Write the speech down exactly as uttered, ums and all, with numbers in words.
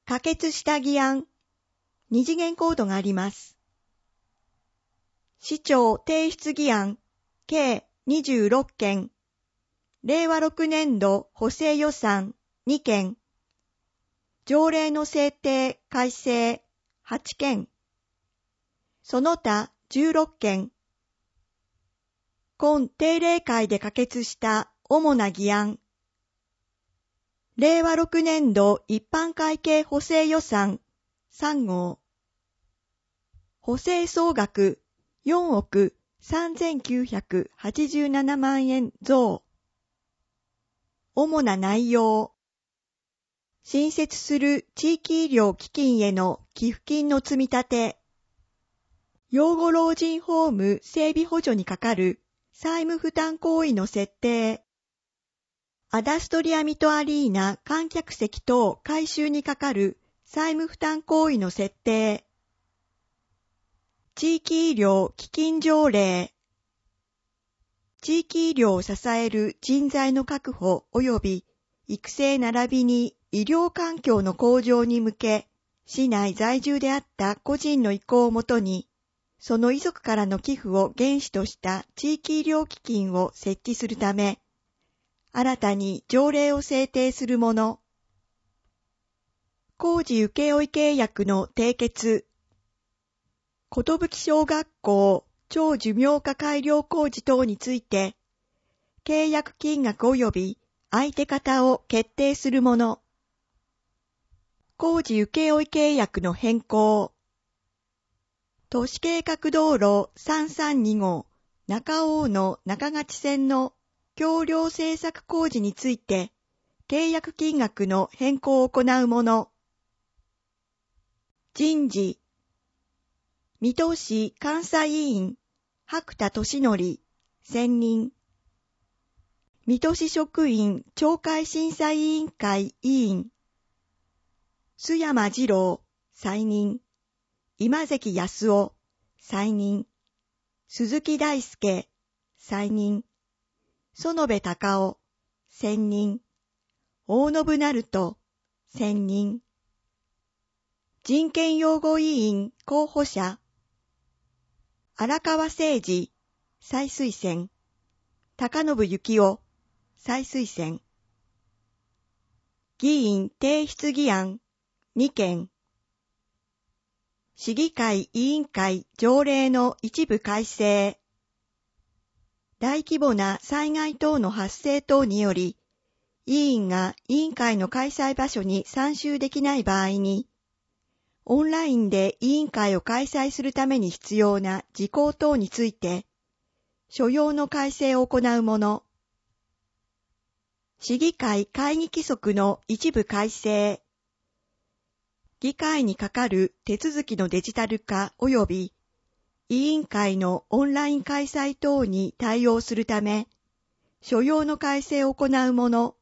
可決した議案、二次元コードがあります。市長提出議案、計にじゅうろっけん、令和ろくねんど補正予算にけん、条例の制定改正はちけん、その他じゅうろっけん、今定例会で可決した主な議案、令和ろくねんど一般会計補正予算さんごう、補正総額よんおくさんぜんきゅうひゃくはちじゅうななまんえん増。主な内容。新設する地域医療基金への寄付金の積み立て。養護老人ホーム整備補助にかかる債務負担行為の設定。アダストリアミトアリーナ観客席等改修にかかる債務負担行為の設定。地域医療基金条例。地域医療を支える人材の確保及び育成並びに医療環境の向上に向け、市内在住であった個人の意向をもとに、その遺族からの寄付を原資とした地域医療基金を設置するため、新たに条例を制定するもの。工事請負契約の締結。寿小学校超寿命化改良工事等について、契約金額及び相手方を決定するもの。工事請負契約の変更。都市計画道路さんさんにごう中大野中勝線の橋梁製作工事について、契約金額の変更を行うもの。人事。水戸市監査委員、白田俊則、選任。水戸市職員懲戒審査委員会委員。須山二郎、再任。今関康夫、再任。鈴木大輔、再任。園部隆夫、選任。大信成人、選任。人権擁護委員候補者。荒川誠二、再推薦。高信幸夫、再推薦。議員提出議案にけん。市議会委員会条例の一部改正。大規模な災害等の発生等により、委員が委員会の開催場所に参集できない場合に、オンラインで委員会を開催するために必要な事項等について、所要の改正を行うもの。市議会会議規則の一部改正。議会にかかる手続きのデジタル化及び委員会のオンライン開催等に対応するため、所要の改正を行うもの。